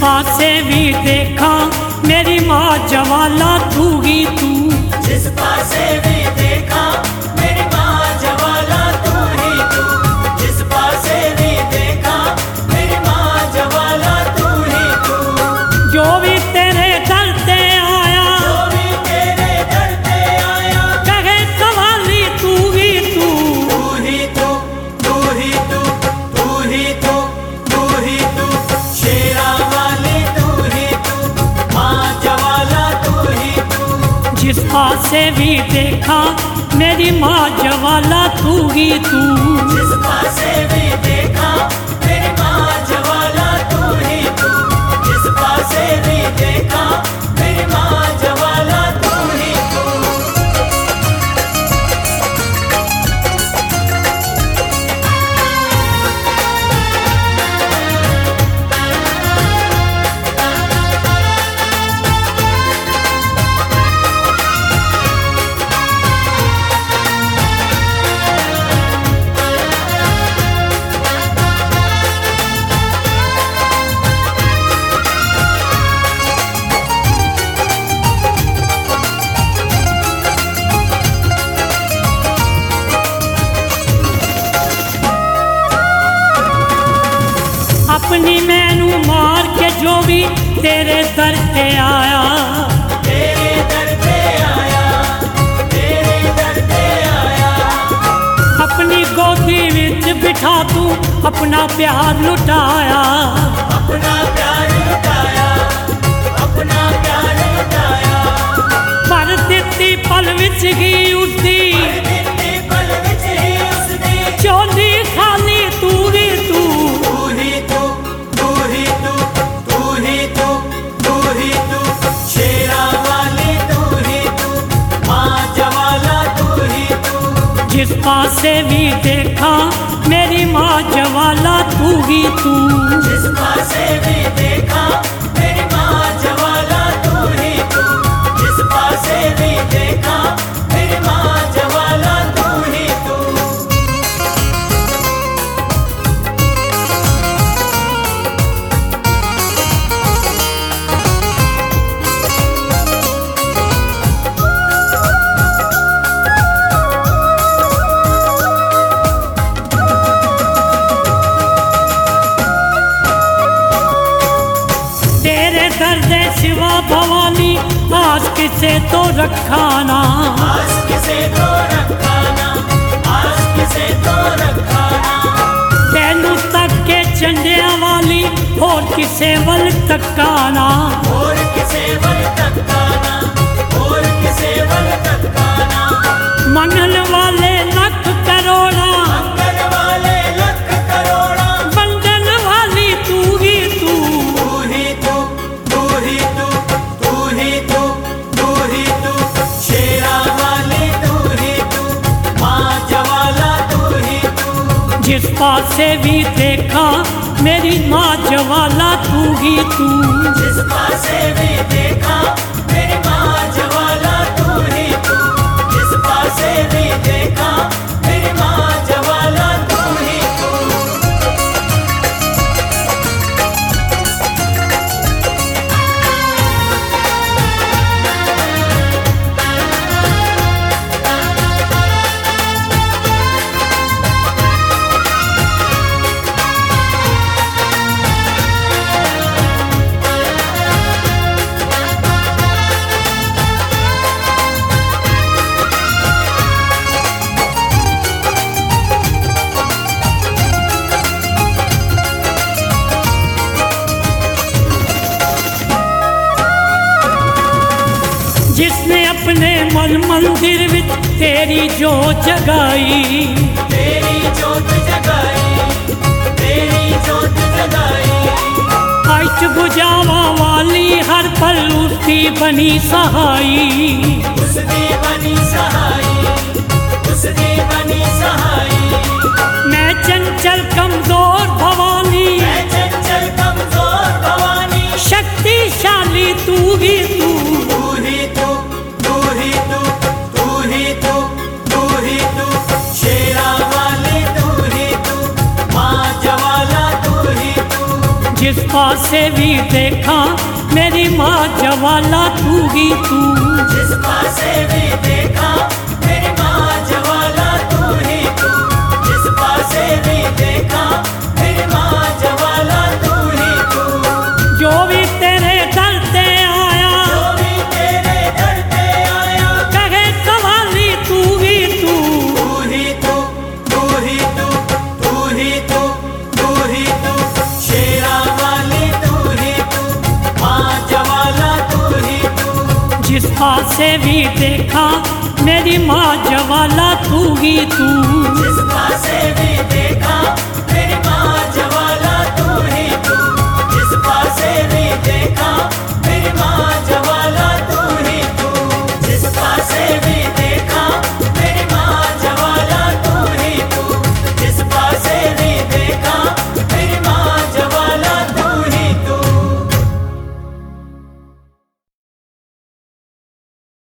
पासे भी देखा मेरी माँ जवाला तू ही तू। जिस पासे भी देखा मेरी माँ जवाला तू ही तू। जिस पासे भी देखा मेरी माँ जवाला तू ही तू। जो भी तेरे दर पे आया, जो भी तेरे दर पे आया, कहे सवाली तू ही तू। तू ही तू, तू ही तू, तू ही तू, तू ही तू। शेरा वाली तू ही तू, माँ जवाला तू ही तू। जिस पासे भी देखा मेरी माँ जवाला तू ही तू। जिस पासे भी देखा मेरी माँ जवाला तू ही तू। जिस पासे भी देखा मेरी माँ जवाला तू ही तू। अपनी मैनू मार के जो भी तेरे दर पे आया, तेरे दर पे आया, तेरे दर पे आया। अपनी गोदी विच बिठा तू अपना प्यार लुटाया। अपना प्यार लुटाया, अपना प्यार लुटाया। पर दित्ती पल विच ही उसदी, दित्ती पल विच ही उसदी। चोली खाली तू ही तू। तू ही तू, तू ही तू, तू ही तू, तू ही तू। शेरा वाली तू ही तू, माँ जवाला तू ही तू। जिस पासे भी देखा मेरी माँ जवाला तू ही तू। जिस पासे भी देखा मेरी माँ जवाला तू ही तू। जिस पासे भी देखा मेरी माँ जवाला तू ही तू। तेरे दर्द सिवा भवानी आज किसे तो रखा ना। आज किसे तो रखाना, आज किसे तो रखाना। तेनू तक के चंडिया वाली और किसे वल तकाना। और किसे वल तकाना, और किसे वल तकाना। मंगल वाले लख करोड़ा, मंगल वाले लख करोड़ा। बंधन वाली तू ही तू। तू ही तू, तू ही तू, तू ही तू, तू ही तू। शेरा वाली तू ही तू, माँ जवाला तू ही तू। जिस पासे भी देखा मेरी माँ जवाला तू ही तू। जिस पासे भी देखा मेरी माँ जवाला तू ही तू। जिस पासे भी देखा मेरी माँ जवाला तू ही तू। जिसने अपने मन मंदिर विच तेरी जोत जगाई। तेरी जोत जगाई, तेरी जोत जगाई। अच बुझावा वाली हर पल उसकी बनी सहाई। उसकी बनी सहाई, उसकी बनी सहाई। मैं चंचल कमजोर भवानी, मैं चंचल कमजोर भवानी। शक्तिशाली तू ही तू। तू ही तू, तू ही तू, तू ही तू, तू ही तू। शेरा वाली तू ही तू, माँ जवाला तू ही तू। जिस पासे भी देखा मेरी माँ जवाला तू ही तू। जिस पासे भी देखा मेरी माँ जवाला तू ही तू। जिस पासे भी देखा मेरी माँ जवाला तू ही तू। जो भी तेरे दर पे आया, जो भी तेरे दर पे आया, कहे सवाली तू ही तू। तू ही तू, तू ही तू, तू ही तू, तू ही तू। शेरा वाली तू ही तू, माँ जवाला तू ही तू। जिस पासे भी देखा मेरी माँ जवाला तू ही तू। जिस पासे भी देखा मेरी माँ जवाला तू ही तू। जिस पासे भी देखा मेरी माँ जवाला